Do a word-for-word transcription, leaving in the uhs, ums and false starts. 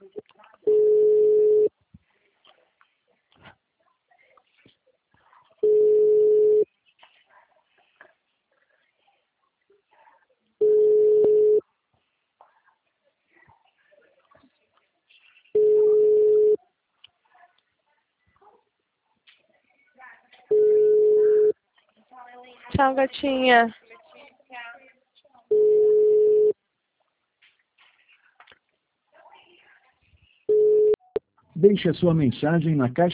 Tchau, gatinha. Deixe a sua mensagem na caixa